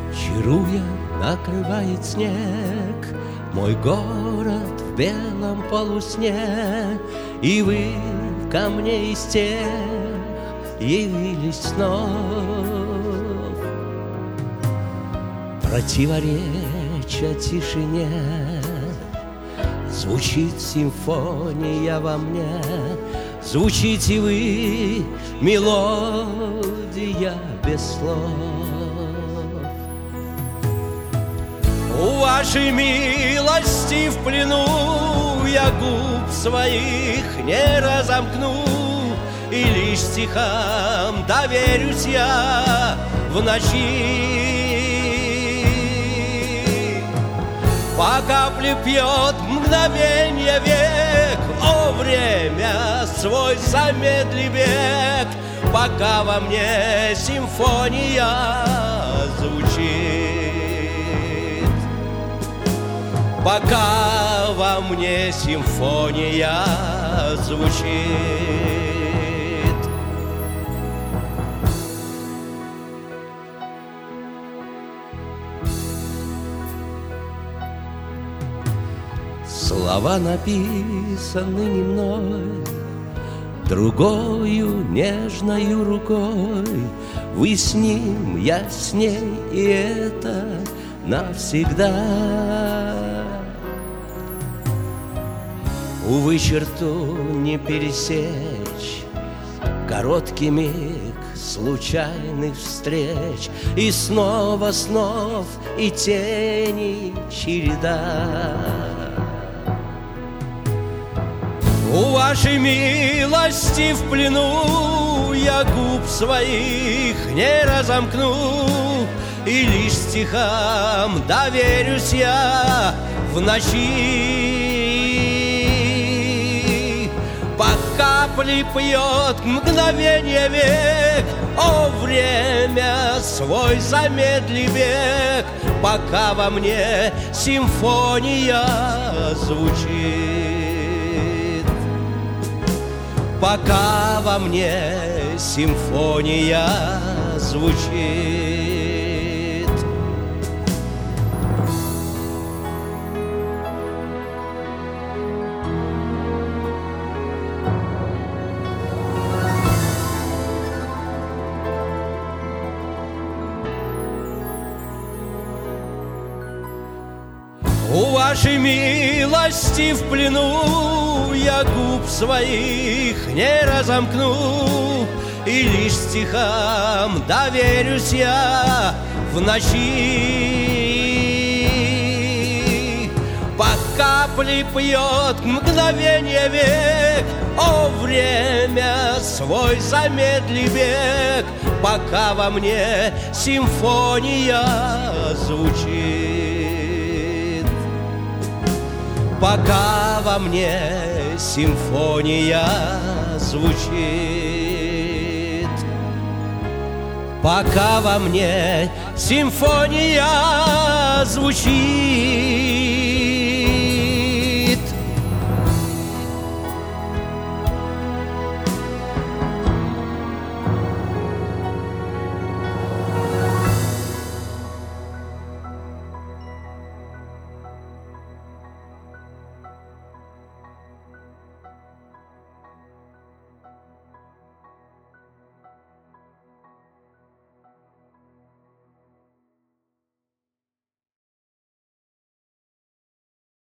Чаруя, накрывает снег мой город в белом полусне, и вы ко мне из тех явились снов. Противореча тишине звучит симфония во мне, звучите вы, мелодия без слов. У вашей милости в плену я губ своих не разомкну, и лишь стихам доверюсь я в ночи. По капле пьет мгновенье век, о, время свой замедли бег, пока во мне симфония звучит. Пока во мне симфония звучит. Слова написаны не мной, другою нежною рукой. Вы с ним, я с ней, и это навсегда. Увы, черту не пересечь, короткий миг случайных встреч, и снова снов, и тени череда. У вашей милости в плену я губ своих не разомкну, и лишь стихам доверюсь я в ночи. По капле пьет мгновенье век, о, время свой замедли бег, пока во мне симфония звучит. Пока во мне симфония звучит. У вашей милости в плену я губ своих не разомкну, и лишь стихам доверюсь я в ночи. По капле пьет мгновенье век, о, время свой замедли бег, пока во мне симфония звучит. Пока во мне симфония звучит. Пока во мне симфония звучит.